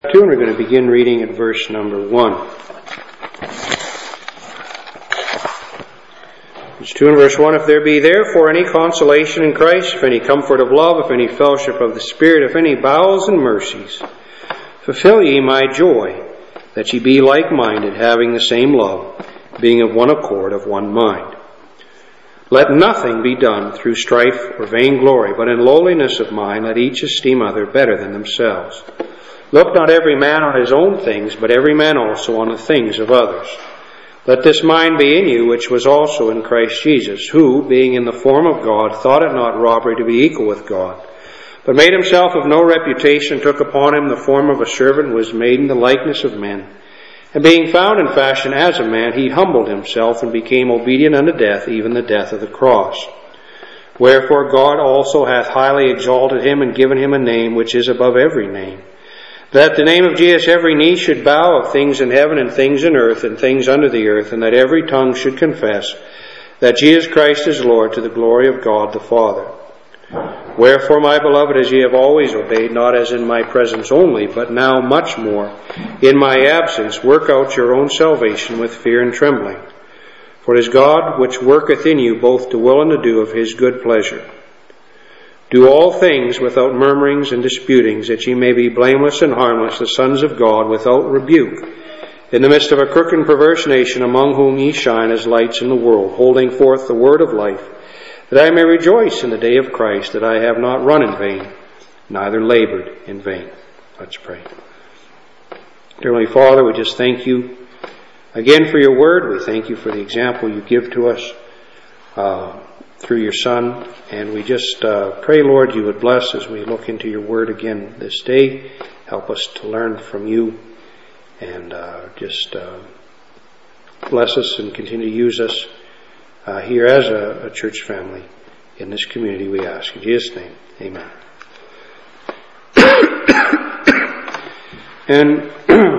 2, and we're going to begin reading at verse number 1. Verse 2 and verse 1, If there be therefore any consolation in Christ, if any comfort of love, if any fellowship of the Spirit, if any bowels and mercies, fulfill ye my joy, that ye be like-minded, having the same love, being of one accord, of one mind. Let nothing be done through strife or vainglory, but in lowliness of mind let each esteem other better than themselves. Look not every man on his own things, but every man also on the things of others. Let this mind be in you, which was also in Christ Jesus, who, being in the form of God, thought it not robbery to be equal with God, but made himself of no reputation, took upon him the form of a servant, was made in the likeness of men. And being found in fashion as a man, he humbled himself and became obedient unto death, even the death of the cross. Wherefore God also hath highly exalted him and given him a name which is above every name, that the name of Jesus every knee should bow, of things in heaven and things in earth and things under the earth, and that every tongue should confess that Jesus Christ is Lord, to the glory of God the Father. Wherefore, my beloved, as ye have always obeyed, not as in my presence only, but now much more in my absence, work out your own salvation with fear and trembling. For it is God which worketh in you both to will and to do of his good pleasure. Do all things without murmurings and disputings, that ye may be blameless and harmless, the sons of God, without rebuke, in the midst of a crooked and perverse nation, among whom ye shine as lights in the world, holding forth the word of life, that I may rejoice in the day of Christ, that I have not run in vain, neither labored in vain. Let's pray. Dear Heavenly Father, we just thank you again for your word. We thank you for the example you give to us through your Son. And we just pray, Lord, you would bless as we look into your word again this day. Help us to learn from you, and just bless us and continue to use us here as a church family in this community, we ask. In Jesus' name, amen. And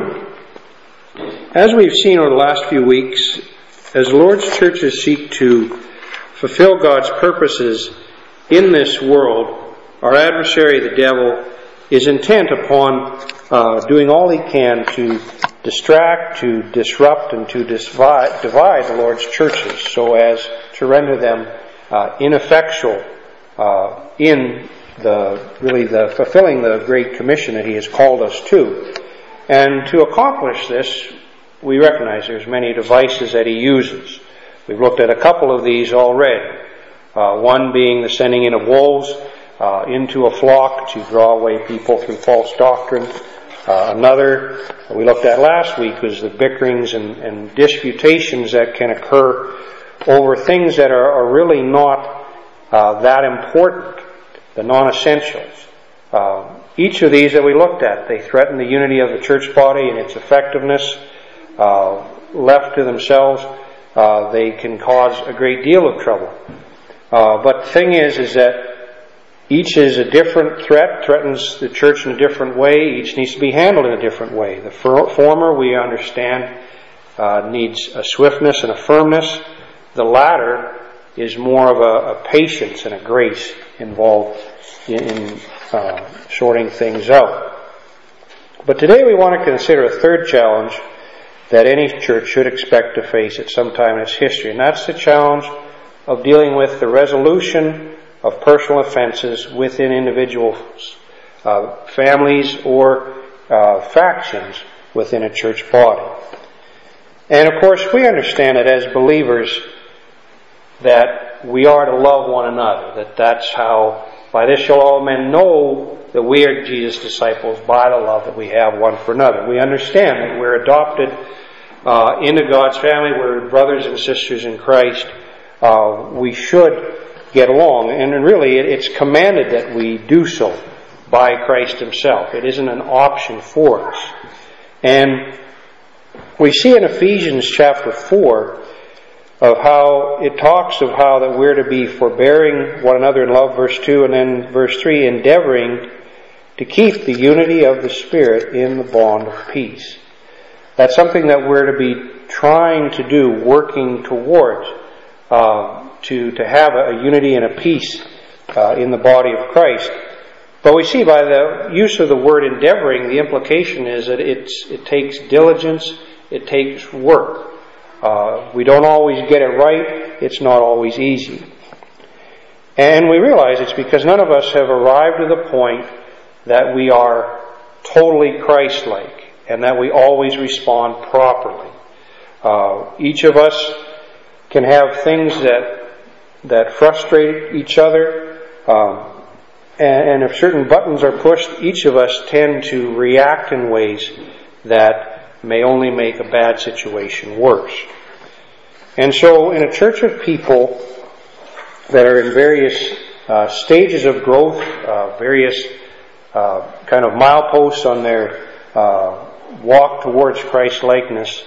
as we've seen over the last few weeks, as the Lord's churches seek to fulfill God's purposes in this world, our adversary, the devil, is intent upon doing all he can to distract, to disrupt, and to divide the Lord's churches, so as to render them ineffectual in the fulfilling the great commission that he has called us to. And to accomplish this, we recognize there's many devices that he uses. We've looked at a couple of these already. One being the sending in of wolves into a flock to draw away people through false doctrine. Another we looked at last week was the bickerings and disputations that can occur over things that are really not that important, the non-essentials. Each of these that we looked at, they threaten the unity of the church body and its effectiveness. Left to themselves, they can cause a great deal of trouble. But the thing is that each is a different threat, threatens the church in a different way. Each needs to be handled in a different way. The former, we understand, needs a swiftness and a firmness. The latter is more of a patience and a grace involved in sorting things out. But today we want to consider a third challenge that any church should expect to face at some time in its history, and that's the challenge of dealing with the resolution of personal offenses within individuals, families, or factions within a church body. And of course, we understand that as believers that we are to love one another, that's how, by this shall all men know that we are Jesus' disciples, by the love that we have one for another. We understand that we're adopted into God's family, we're brothers and sisters in Christ. We should get along, and really it's commanded that we do so by Christ himself. It isn't an option for us. And we see in Ephesians chapter 4 of how it talks of how that we're to be forbearing one another in love, verse 2, and then verse 3, endeavoring to keep the unity of the Spirit in the bond of peace. That's something that we're to be trying to do, working towards, to have a unity and a peace in the body of Christ. But we see by the use of the word endeavoring, the implication is that it takes diligence, it takes work. We don't always get it right. It's not always easy. And we realize it's because none of us have arrived to the point that we are totally Christ-like and that we always respond properly. Each of us can have things that frustrate each other. And if certain buttons are pushed, each of us tend to react in ways that may only make a bad situation worse. And so in a church of people that are in various stages of growth, various kind of mileposts on their walk towards Christ-likeness,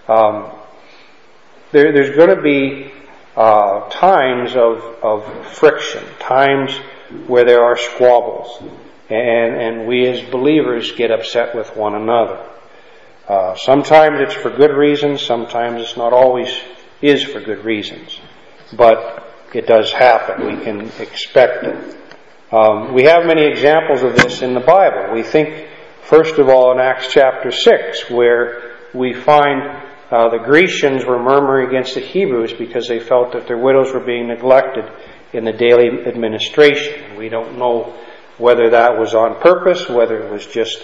there's going to be times of friction, times where there are squabbles, and we as believers get upset with one another. Sometimes it's for good reasons, sometimes it's not always is for good reasons, but it does happen. We can expect it. We have many examples of this in the Bible. We think, first of all, in Acts chapter 6, where we find the Grecians were murmuring against the Hebrews because they felt that their widows were being neglected in the daily administration. We don't know whether that was on purpose, whether it was just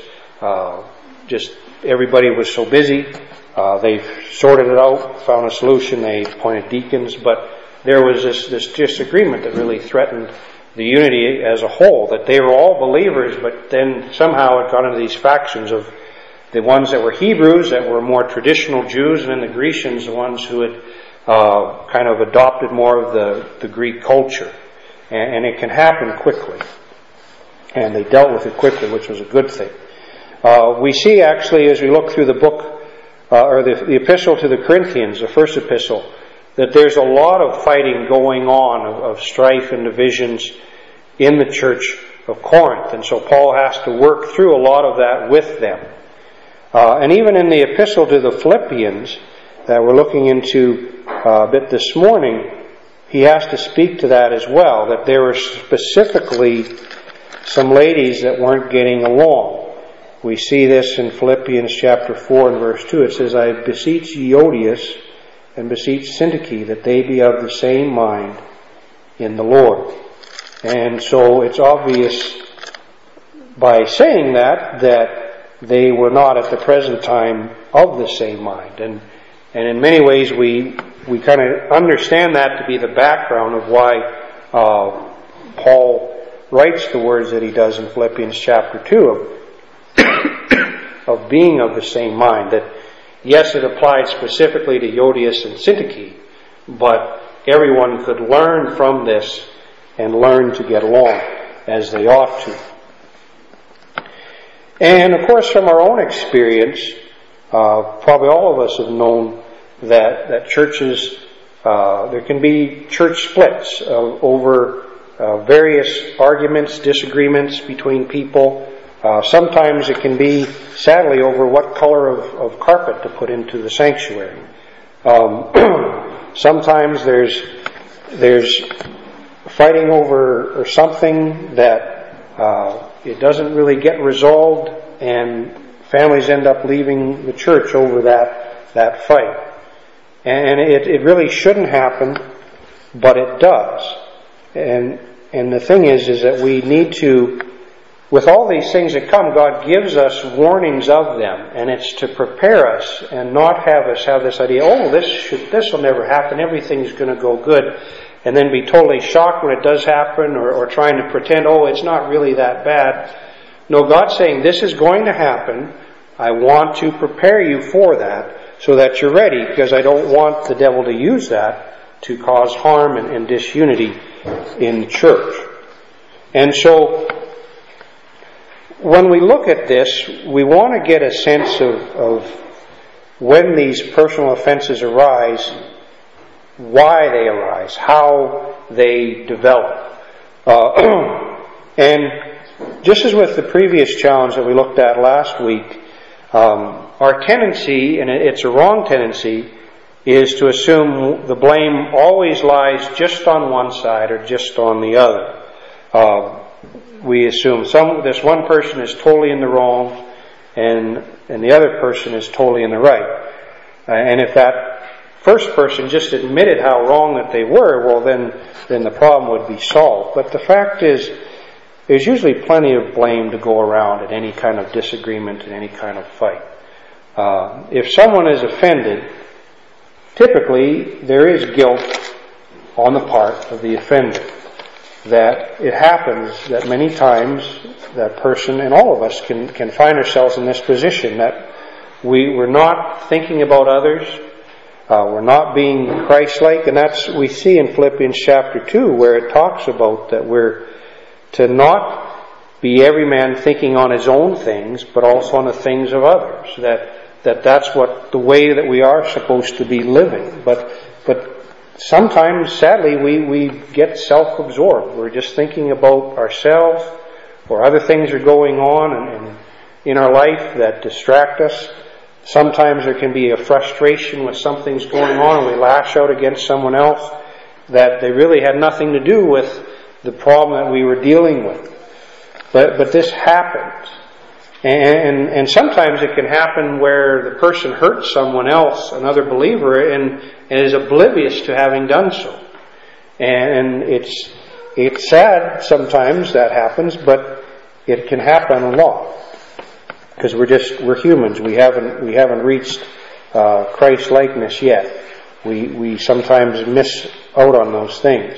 everybody was so busy. They sorted it out, found a solution, they appointed deacons, but there was this disagreement that really threatened the unity as a whole, that they were all believers, but then somehow it got into these factions of the ones that were Hebrews, that were more traditional Jews, and then the Grecians, the ones who had kind of adopted more of the Greek culture. And it can happen quickly. And they dealt with it quickly, which was a good thing. We see actually, as we look through the book, or the epistle to the Corinthians, the first epistle, that there's a lot of fighting going on, of strife and divisions in the church of Corinth. And so Paul has to work through a lot of that with them. And even in the epistle to the Philippians, that we're looking into a bit this morning, he has to speak to that as well, that there were specifically some ladies that weren't getting along. We see this in Philippians chapter 4 and verse 2. It says, I beseech Euodias and beseech Syntyche that they be of the same mind in the Lord. And so it's obvious by saying that they were not at the present time of the same mind. And in many ways we kind of understand that to be the background of why Paul writes the words that he does in Philippians chapter 2 of being of the same mind. That yes, it applied specifically to Euodias and Syntyche, but everyone could learn from this and learn to get along as they ought to. And of course, from our own experience, probably all of us have known that churches, there can be church splits over various arguments, disagreements between people. Sometimes it can be, sadly, over what color of carpet to put into the sanctuary. Sometimes there's fighting over something that it doesn't really get resolved, and families end up leaving the church over that fight. And it really shouldn't happen, but it does. And the thing is that we need to, with all these things that come, God gives us warnings of them, and it's to prepare us and not have us have this idea, this will never happen, everything's going to go good, and then be totally shocked when it does happen, or trying to pretend, it's not really that bad. No, God's saying, this is going to happen. I want to prepare you for that so that you're ready, because I don't want the devil to use that to cause harm and disunity in the church. And so, when we look at this, we want to get a sense of when these personal offenses arise, why they arise, how they develop. And just as with the previous challenge that we looked at last week, our tendency, and it's a wrong tendency, is to assume the blame always lies just on one side or just on the other. we assume this one person is totally in the wrong and the other person is totally in the right. And if that first person just admitted how wrong that they were, well, then the problem would be solved. But the fact is, there's usually plenty of blame to go around in any kind of disagreement, in any kind of fight. If someone is offended, typically there is guilt on the part of the offender. That it happens that many times that person, and all of us can find ourselves in this position, that we're not thinking about others, we're not being Christ-like, and that's we see in Philippians chapter 2, where it talks about that we're to not be every man thinking on his own things, but also on the things of others. That's what the way that we are supposed to be living. But sometimes, sadly, we get self-absorbed. We're just thinking about ourselves, or other things are going on in our life that distract us. Sometimes there can be a frustration when something's going on, and we lash out against someone else that they really had nothing to do with the problem that we were dealing with. But this happens. And sometimes it can happen where the person hurts someone else, another believer, and is oblivious to having done so. And it's sad sometimes that happens, but it can happen a lot. Because we're humans. We haven't reached Christ-likeness yet. We sometimes miss out on those things.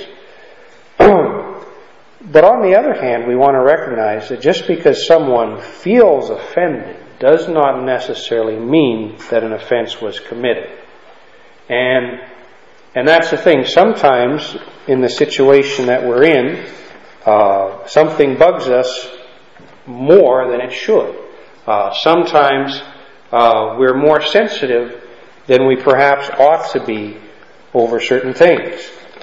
But on the other hand, we want to recognize that just because someone feels offended does not necessarily mean that an offense was committed. And that's the thing. Sometimes in the situation that we're in, something bugs us more than it should. Sometimes we're more sensitive than we perhaps ought to be over certain things.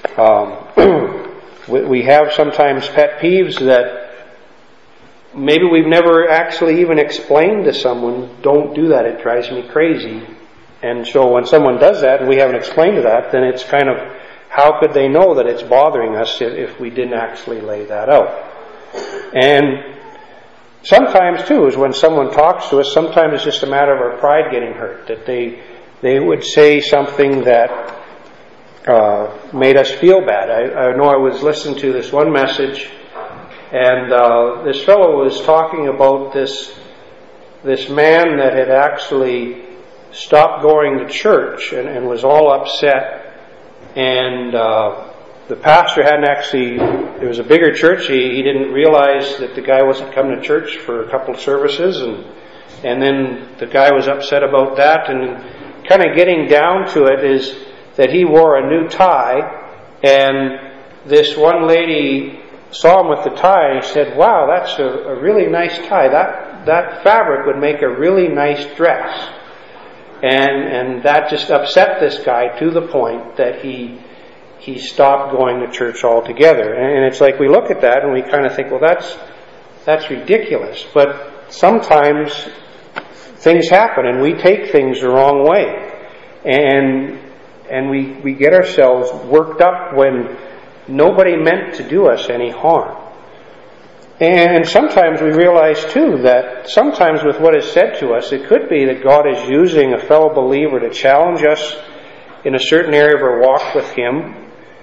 We have sometimes pet peeves that maybe we've never actually even explained to someone, don't do that, it drives me crazy. And so when someone does that and we haven't explained to that, then it's kind of, how could they know that it's bothering us if we didn't actually lay that out? And sometimes too is when someone talks to us, sometimes it's just a matter of our pride getting hurt, that they would say something that made us feel bad. I know I was listening to this one message, and this fellow was talking about this man that had actually stopped going to church and was all upset, and the pastor hadn't actually, it was a bigger church, he didn't realize that the guy wasn't coming to church for a couple of services, and then the guy was upset about that, and kind of getting down to it is that he wore a new tie, and this one lady saw him with the tie and said, wow, that's a really nice tie. That fabric would make a really nice dress. And that just upset this guy to the point that he stopped going to church altogether. And it's like we look at that and we kind of think, well, that's ridiculous. But sometimes things happen and we take things the wrong way. And we get ourselves worked up when nobody meant to do us any harm. And sometimes we realize too that sometimes with what is said to us, it could be that God is using a fellow believer to challenge us in a certain area of our walk with Him.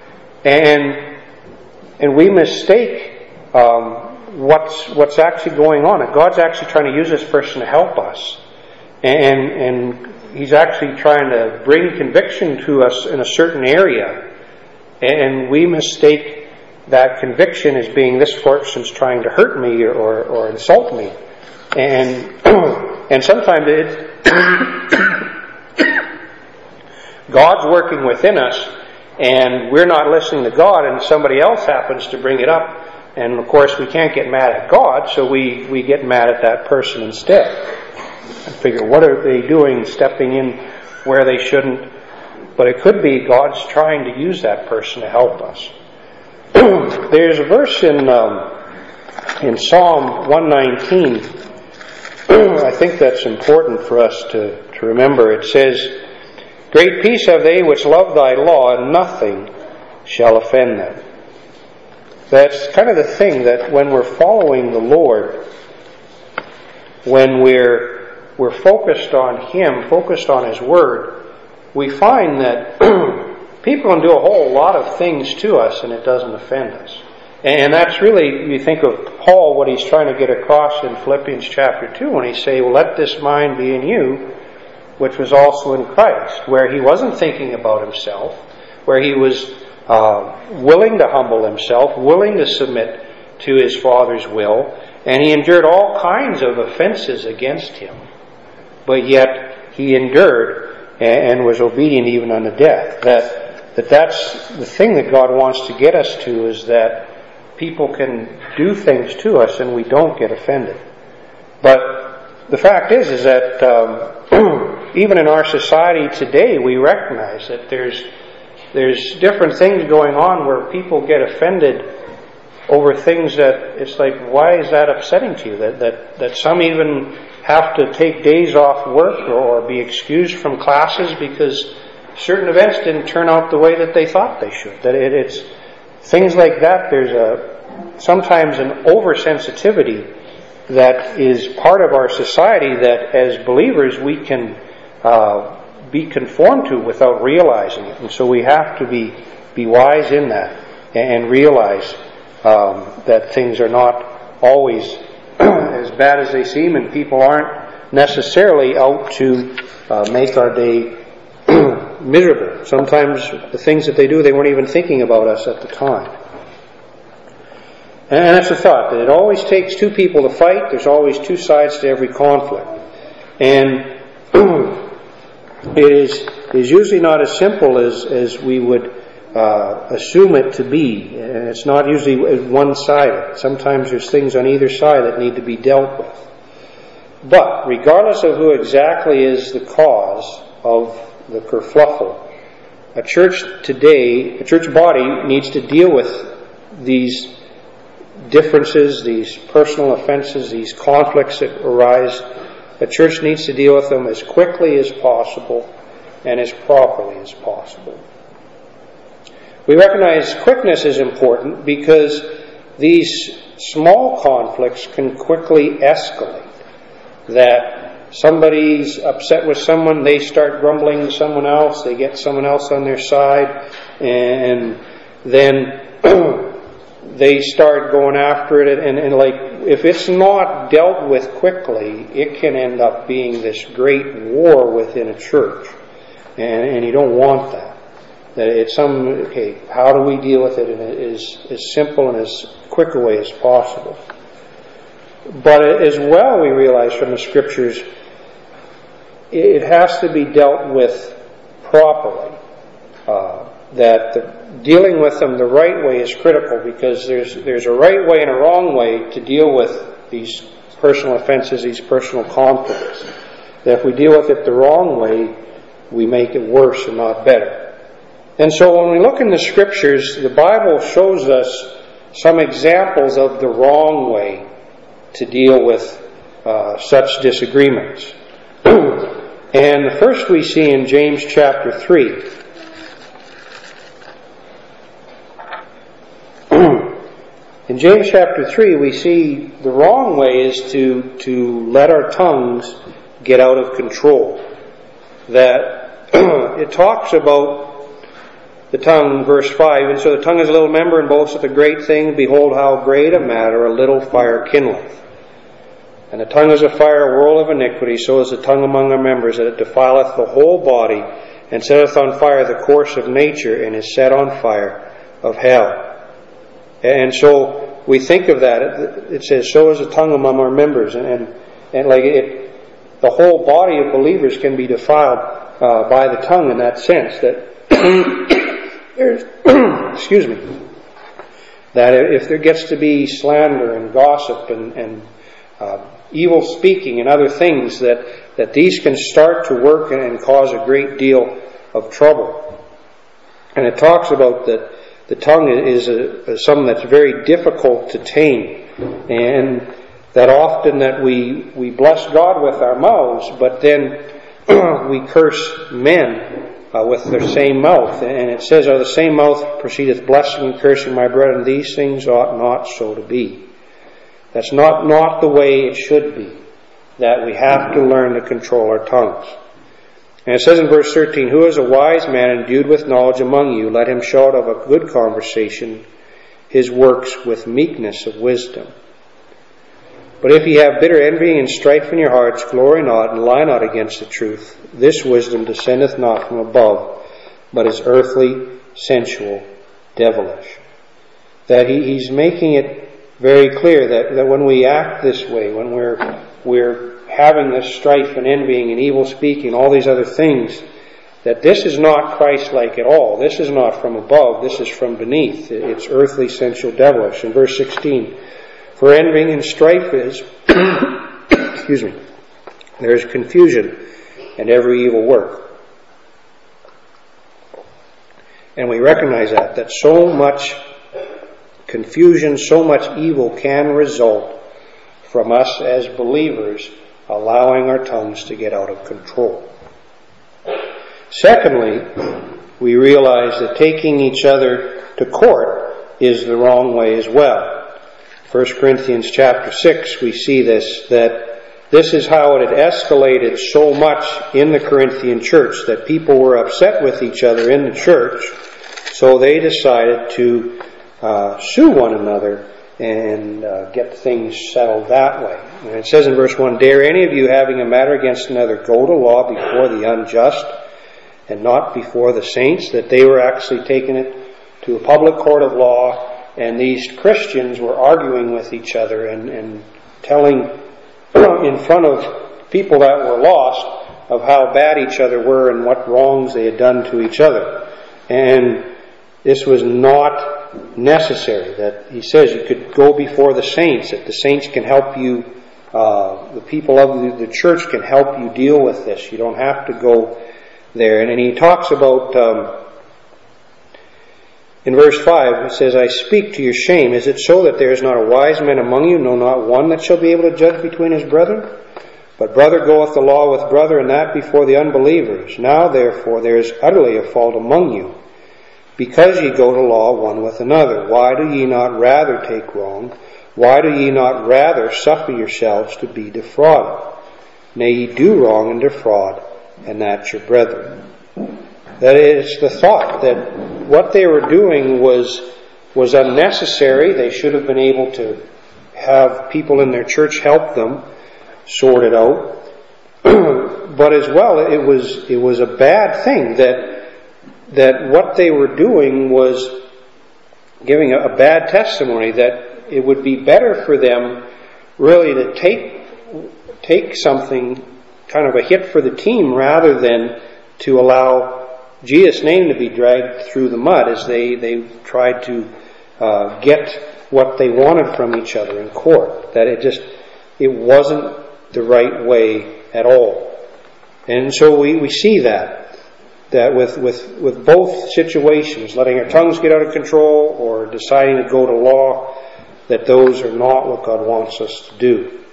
And we mistake what's actually going on. And God's actually trying to use this person to help us. And He's actually trying to bring conviction to us in a certain area. And we mistake that conviction as being this person's trying to hurt me or insult me. And sometimes God's working within us and we're not listening to God and somebody else happens to bring it up. And of course we can't get mad at God, so we get mad at that person instead. And figure, what are they doing, stepping in where they shouldn't? But it could be God's trying to use that person to help us. There's a verse in Psalm 119. I think that's important for us to remember. It says, great peace have they which love thy law, and nothing shall offend them. That's kind of the thing, that when we're following the Lord, when we're focused on Him, focused on His Word, we find that people can do a whole lot of things to us and it doesn't offend us. And that's really, you think of Paul, what he's trying to get across in Philippians chapter 2 when he say, well, let this mind be in you, which was also in Christ, where he wasn't thinking about himself, where he was willing to humble himself, willing to submit to his Father's will, and he endured all kinds of offenses against him. But yet he endured and was obedient even unto death. That's the thing that God wants to get us to, is that people can do things to us and we don't get offended. But the fact is that even in our society today, we recognize that there's different things going on where people get offended over things that it's like, why is that upsetting to you? That some even have to take days off work or be excused from classes because certain events didn't turn out the way that they thought they should. That it's things like that. There's sometimes an oversensitivity that is part of our society that as believers we can be conformed to without realizing it. And so we have to be wise in that and realize that things are not always as bad as they seem, and people aren't necessarily out to make our day miserable. Sometimes the things that they do, they weren't even thinking about us at the time. And that's the thought, that it always takes two people to fight. There's always two sides to every conflict. And it is usually not as simple as we would assume it to be. And it's not usually one-sided. Sometimes there's things on either side that need to be dealt with. But regardless of who exactly is the cause of the kerfluffle, a church today, a church body needs to deal with these differences, these personal offenses, these conflicts that arise. A church needs to deal with them as quickly as possible and as properly as possible. We recognize quickness is important because these small conflicts can quickly escalate. That somebody's upset with someone, they start grumbling to someone else, they get someone else on their side, and then they start going after it, and like, if it's not dealt with quickly, it can end up being this great war within a church. And you don't want that. That it's how do we deal with it in as simple and as quick a way as possible. But as well, we realize from the Scriptures, it has to be dealt with properly. That dealing with them the right way is critical, because there's a right way and a wrong way to deal with these personal offenses, these personal conflicts. That if we deal with it the wrong way, we make it worse and not better. And so when we look in the Scriptures, the Bible shows us some examples of the wrong way to deal with such disagreements. And the first we see in James chapter 3. In James chapter 3, we see the wrong way is to let our tongues get out of control. That it talks about the tongue, verse 5, and so the tongue is a little member and boasteth a great thing. Behold, how great a matter a little fire kindleth. And the tongue is a fire, a world of iniquity. So is the tongue among our members, that it defileth the whole body, and setteth on fire the course of nature, and is set on fire of hell. And so we think of that. It says, so is the tongue among our members. And like it, the whole body of believers can be defiled by the tongue in that sense. That there's, excuse me, that if there gets to be slander and gossip and evil speaking and other things, that these can start to work and cause a great deal of trouble. And it talks about that the tongue is something that's very difficult to tame, and that often that we bless God with our mouths, but then we curse men with their same mouth. And it says, out of the same mouth proceedeth blessing and cursing, my brethren. These things ought not so to be. That's not the way it should be. That we have to learn to control our tongues. And it says in verse 13, who is a wise man endued with knowledge among you? Let him show out of a good conversation his works with meekness of wisdom. But if ye have bitter envying and strife in your hearts, glory not and lie not against the truth. This wisdom descendeth not from above, but is earthly, sensual, devilish. That he's making it very clear that when we act this way, when we're having this strife and envying and evil speaking, all these other things, that this is not Christ-like at all. This is not from above. This is from beneath. It's earthly, sensual, devilish. In verse 16, for envying and strife is, excuse me, there is confusion and every evil work. And we recognize that so much confusion, so much evil can result from us as believers allowing our tongues to get out of control. Secondly, we realize that taking each other to court is the wrong way as well. 1 Corinthians chapter 6, we see this, that this is how it had escalated so much in the Corinthian church, that people were upset with each other in the church, so they decided to sue one another and get things settled that way. And it says in verse 1, dare any of you having a matter against another go to law before the unjust and not before the saints? That they were actually taking it to a public court of law, and these Christians were arguing with each other and telling in front of people that were lost of how bad each other were and what wrongs they had done to each other. And this was not necessary. That he says you could go before the saints, that the saints can help you, the people of the church can help you deal with this. You don't have to go there. And then he talks about, in verse 5, it says, I speak to your shame. Is it so that there is not a wise man among you, no, not one that shall be able to judge between his brethren? But brother goeth the law with brother, and that before the unbelievers. Now therefore there is utterly a fault among you, because ye go to law one with another. Why do ye not rather take wrong? Why do ye not rather suffer yourselves to be defrauded? Nay, ye do wrong and defraud, and that's your brethren. That is the thought that what they were doing was unnecessary. They should have been able to have people in their church help them sort it out. But as well, it was a bad thing that what they were doing was giving a bad testimony, that it would be better for them really to take something, kind of a hit for the team, rather than to allow Jesus' name to be dragged through the mud as they tried to get what they wanted from each other in court. That it wasn't the right way at all. And so we see that with both situations, letting our tongues get out of control or deciding to go to law, that those are not what God wants us to do.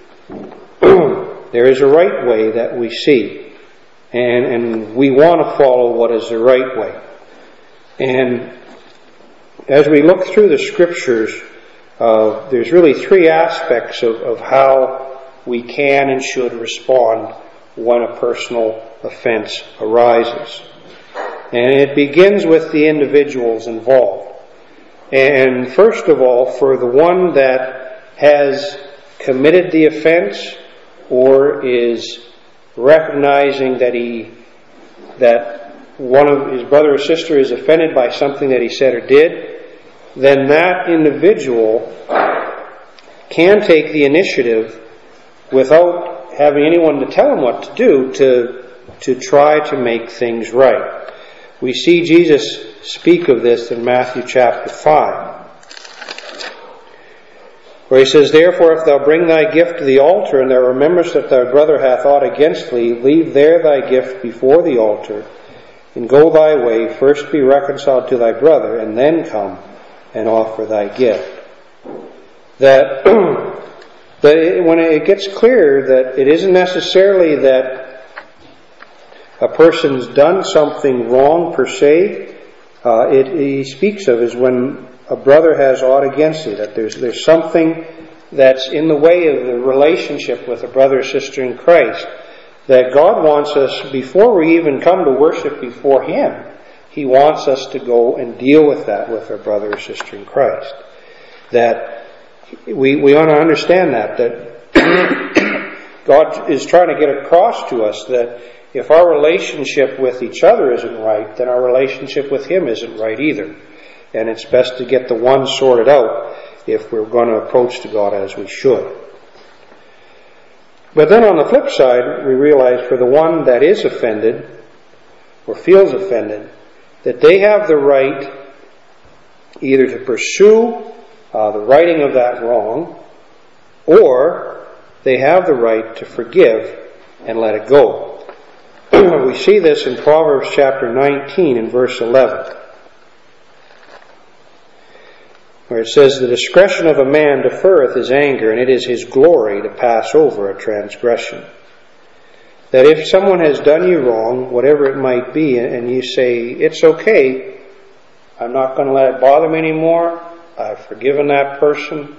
There is a right way that we see. And we want to follow what is the right way. And as we look through the Scriptures, there's really three aspects of how we can and should respond when a personal offense arises. And it begins with the individuals involved. And first of all, for the one that has committed the offense or is recognizing that one of his brother or sister is offended by something that he said or did, then that individual can take the initiative without having anyone to tell him what to do to try to make things right. We see Jesus speak of this in Matthew chapter 5. Where he says, therefore, if thou bring thy gift to the altar, and thou rememberest that thy brother hath aught against thee, leave there thy gift before the altar, and go thy way, first be reconciled to thy brother, and then come and offer thy gift. That when it gets clear that it isn't necessarily that a person's done something wrong per se, he speaks of is when a brother has aught against thee, that there's something that's in the way of the relationship with a brother or sister in Christ, that God wants us, before we even come to worship before Him, He wants us to go and deal with that with our brother or sister in Christ. That we want to understand that God is trying to get across to us that if our relationship with each other isn't right, then our relationship with Him isn't right either. And it's best to get the one sorted out if we're going to approach to God as we should. But then on the flip side, we realize for the one that is offended or feels offended, that they have the right either to pursue the righting of that wrong, or they have the right to forgive and let it go. We see this in Proverbs chapter 19 and verse 11, where it says, "The discretion of a man deferreth his anger, and it is his glory to pass over a transgression." That if someone has done you wrong, whatever it might be, and you say, "It's okay, I'm not going to let it bother me anymore, I've forgiven that person,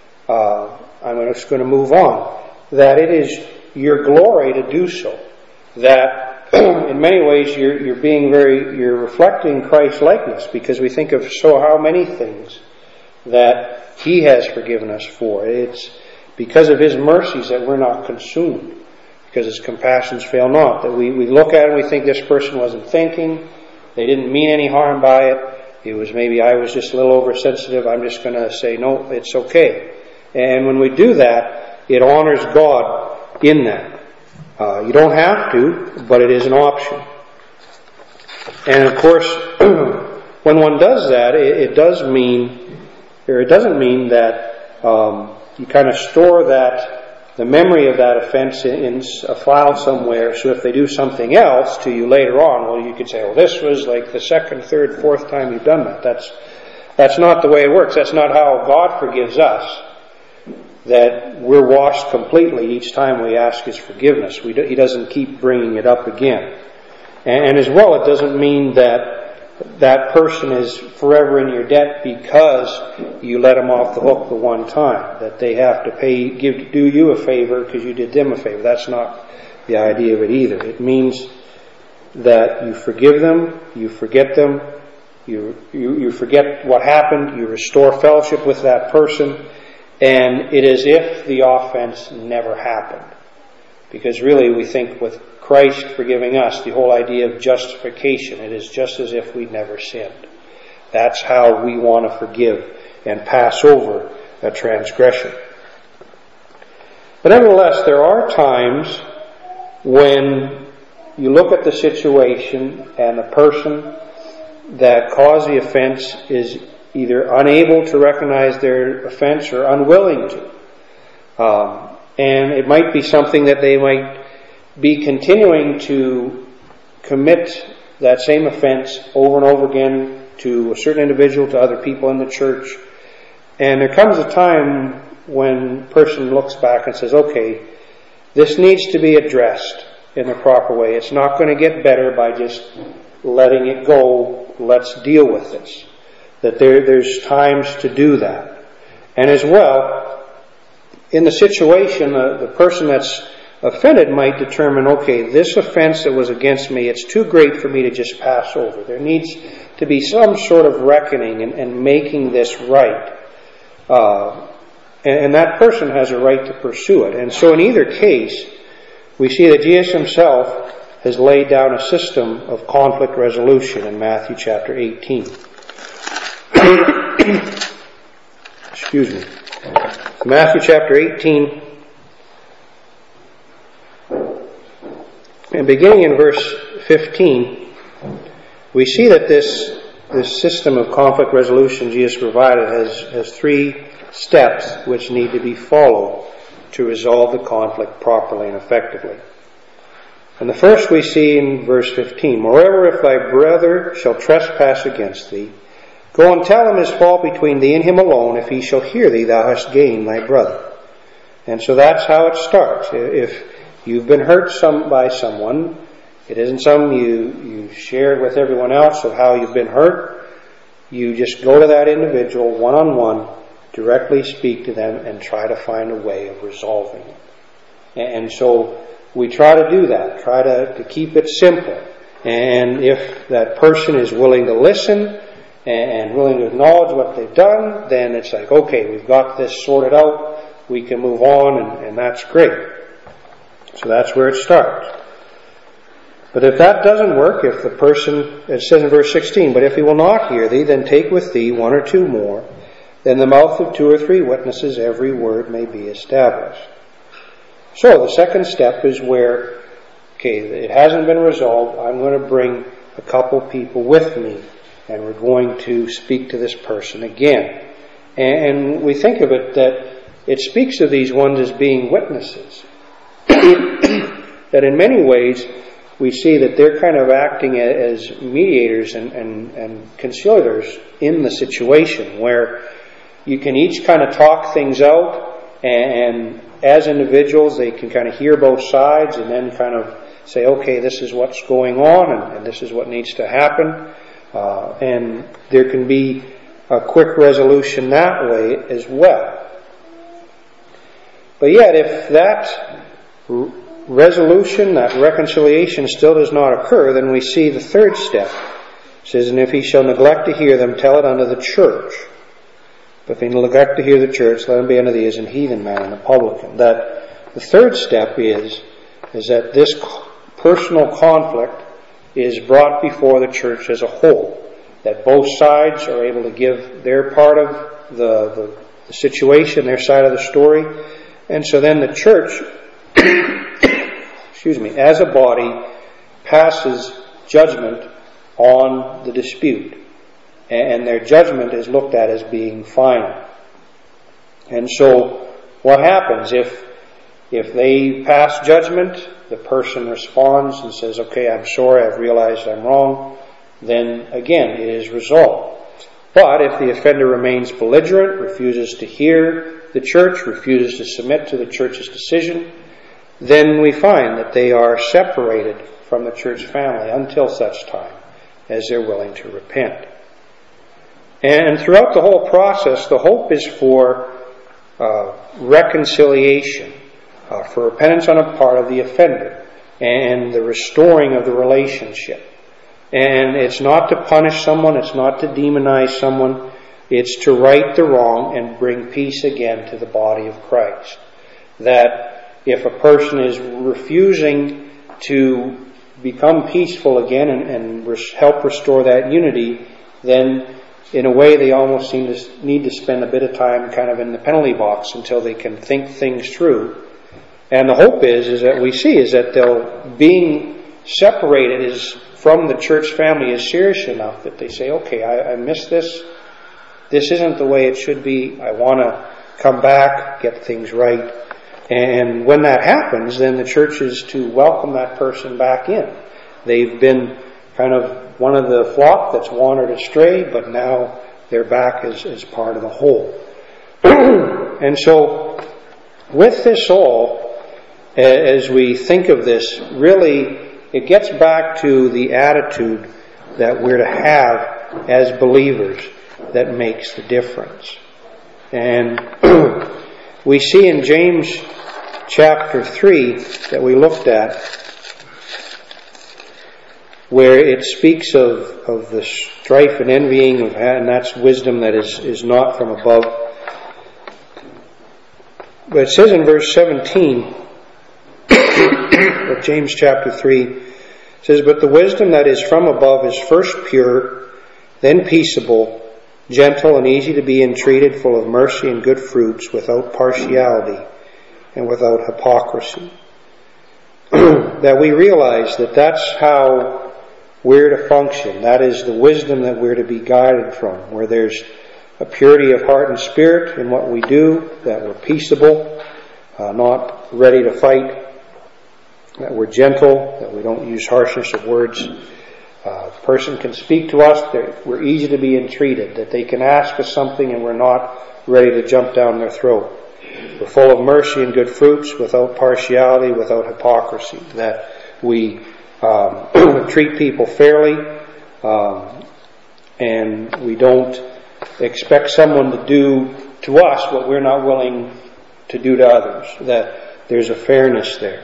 I'm just going to move on," that it is your glory to do so. That in many ways you're reflecting Christ's likeness, because we think of how many things that He has forgiven us for. It's because of His mercies that we're not consumed, because His compassions fail not. That we look at it and we think this person wasn't thinking, they didn't mean any harm by it, it was maybe I was just a little oversensitive, I'm just going to say, no, it's okay. And when we do that, it honors God in that. You don't have to, but it is an option. And of course, when one does that, it doesn't mean that you kind of store the memory of that offense in a file somewhere, so if they do something else to you later on, well, you could say, well, this was like the second, third, fourth time you've done that. That's not the way it works. That's not how God forgives us. That we're washed completely each time we ask His forgiveness. He doesn't keep bringing it up again. And as well, it doesn't mean that person is forever in your debt because you let them off the hook the one time. That they have to do you a favor because you did them a favor. That's not the idea of it either. It means that you forgive them, you forget them, you forget what happened, you restore fellowship with that person, and it is as if the offense never happened. Because really we think with Christ forgiving us, the whole idea of justification, it is just as if we'd never sinned. That's how we want to forgive and pass over a transgression. But nevertheless, there are times when you look at the situation and the person that caused the offense is either unable to recognize their offense or unwilling to. And it might be something that they might be continuing to commit that same offense over and over again to a certain individual, to other people in the church. And there comes a time when a person looks back and says, okay, this needs to be addressed in the proper way. It's not going to get better by just letting it go. Let's deal with this. That there's times to do that. And as well, in the situation, the person that's offended might determine, okay, this offense that was against me, it's too great for me to just pass over. There needs to be some sort of reckoning and making this right. And that person has a right to pursue it. And so in either case, we see that Jesus Himself has laid down a system of conflict resolution in Matthew chapter 18. Excuse me. Matthew chapter 18, and beginning in verse 15, we see that this system of conflict resolution Jesus provided has three steps which need to be followed to resolve the conflict properly and effectively. And the first we see in verse 15, moreover, if thy brother shall trespass against thee, go and tell him his fault between thee and him alone. If he shall hear thee, thou hast gained thy brother. And so that's how it starts. If you've been hurt by someone, It isn't something you share with everyone else of how you've been hurt. You just go to that individual one-on-one, directly speak to them, and try to find a way of resolving it. And so we try to do that, try to keep it simple. And if that person is willing to listen and willing to acknowledge what they've done, then it's like, okay, we've got this sorted out, we can move on, and that's great. So that's where it starts. But if that doesn't work, if the person, it says in verse 16, but if he will not hear thee, then take with thee one or two more, then the mouth of 2 or 3 witnesses every word may be established. So the second step is where, okay, it hasn't been resolved, I'm going to bring a couple people with me, and we're going to speak to this person again. And we think of it that it speaks of these ones as being witnesses. That in many ways, we see that they're kind of acting as mediators and conciliators in the situation, where you can each kind of talk things out, and as individuals they can kind of hear both sides and then kind of say, okay, this is what's going on and this is what needs to happen, and there can be a quick resolution that way as well. But yet if that resolution, that reconciliation still does not occur, then we see the third step. It says, and if he shall neglect to hear them, tell it unto the church. But if he neglect to hear the church, let him be unto thee as an heathen man and a publican. That the third step is that this personal conflict is brought before the church as a whole. That both sides are able to give their part of the situation, their side of the story. And so then the church as a body passes judgment on the dispute. And their judgment is looked at as being final. And so what happens if they pass judgment, the person responds and says, okay, I'm sorry, I've realized I'm wrong, then again it is resolved. But if the offender remains belligerent, refuses to hear the church, refuses to submit to the church's decision, then we find that they are separated from the church family until such time as they're willing to repent. And throughout the whole process, the hope is for reconciliation, for repentance on the part of the offender, and the restoring of the relationship. And it's not to punish someone, it's not to demonize someone, it's to right the wrong and bring peace again to the body of Christ. That if a person is refusing to become peaceful again and help restore that unity, then in a way they almost need to spend a bit of time kind of in the penalty box until they can think things through. And the hope is that we see is that being separated from the church family is serious enough that they say, okay, I missed this. This isn't the way it should be. I want to come back, get things right. And when that happens, then the church is to welcome that person back in. They've been kind of one of the flock that's wandered astray, but now they're back as part of the whole. And so, with this all, as we think of this, really, it gets back to the attitude that we're to have as believers that makes the difference. And we see in James chapter 3 that we looked at, where it speaks of the strife and envying, and that's wisdom that is not from above. But it says in verse 17 of James chapter 3, it says, but the wisdom that is from above is first pure, then peaceable, gentle and easy to be entreated, full of mercy and good fruits, without partiality and without hypocrisy. That we realize that that's how we're to function. That is the wisdom that we're to be guided from, where there's a purity of heart and spirit in what we do, that we're peaceable, not ready to fight, that we're gentle, that we don't use harshness of words. A person can speak to us, we're easy to be entreated, that they can ask us something and we're not ready to jump down their throat. We're full of mercy and good fruits, without partiality, without hypocrisy, that we treat people fairly, and we don't expect someone to do to us what we're not willing to do to others. That there's a fairness there.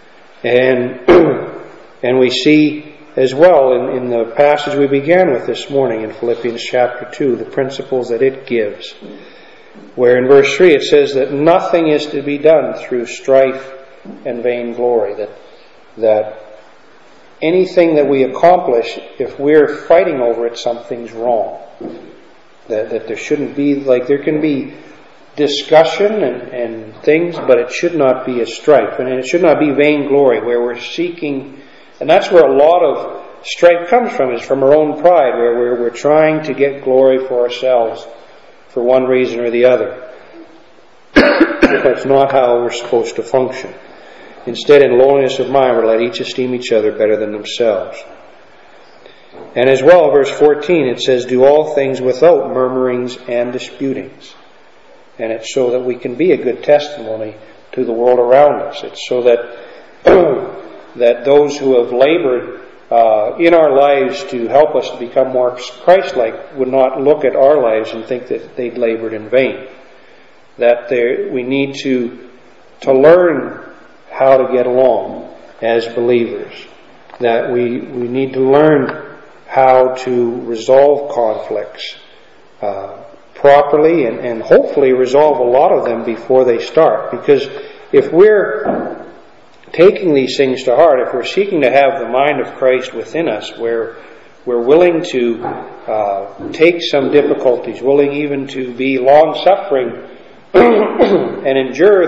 And we see as well in the passage we began with this morning in Philippians chapter 2, the principles that it gives, where in verse 3 it says that nothing is to be done through strife and vainglory, that anything that we accomplish, if we're fighting over it, something's wrong. That there shouldn't be, there can be discussion and things, but it should not be a strife. And it should not be vainglory, where we're seeking, and that's where a lot of strife comes from, is from our own pride, where we're trying to get glory for ourselves for one reason or the other. That's not how we're supposed to function. Instead, in lowliness of mind, we're let each esteem each other better than themselves. And as well, verse 14, it says, do all things without murmurings and disputings. And it's so that we can be a good testimony to the world around us. It's so that that those who have labored in our lives to help us to become more Christ-like would not look at our lives and think that they'd labored in vain. That we need to learn how to get along as believers. That we need to learn how to resolve conflicts properly and hopefully resolve a lot of them before they start. Because if we're taking these things to heart, if we're seeking to have the mind of Christ within us, where we're willing to take some difficulties, willing even to be long-suffering and endure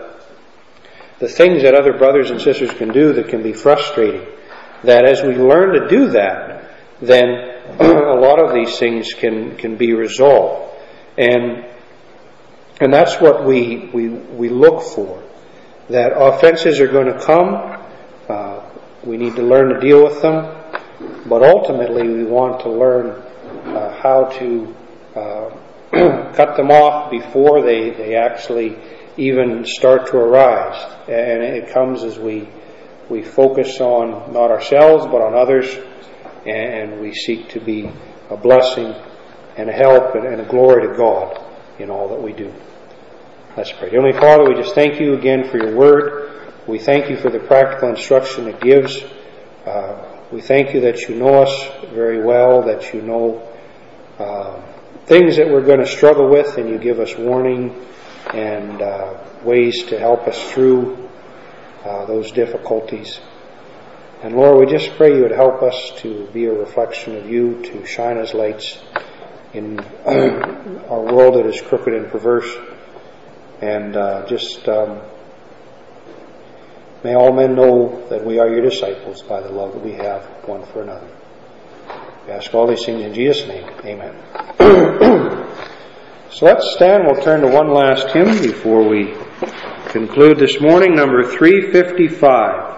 the things that other brothers and sisters can do that can be frustrating, that as we learn to do that, then a lot of these things can be resolved. And that's what we look for. That offenses are going to come. We need to learn to deal with them. But ultimately we want to learn how to cut them off before they actually even start to arise. And it comes as we focus on not ourselves but on others, and we seek to be a blessing and a help and a glory to God in all that we do. Let's pray. Heavenly Father, we just thank you again for your word. We thank you for the practical instruction it gives. We thank you that you know us very well, that you know things that we're going to struggle with, and you give us warning and ways to help us through those difficulties. And Lord, we just pray you would help us to be a reflection of you, to shine as lights in our world that is crooked and perverse. And may all men know that we are your disciples by the love that we have one for another. We ask all these things in Jesus' name. Amen. So let's stand. We'll turn to one last hymn before we conclude this morning, number 355.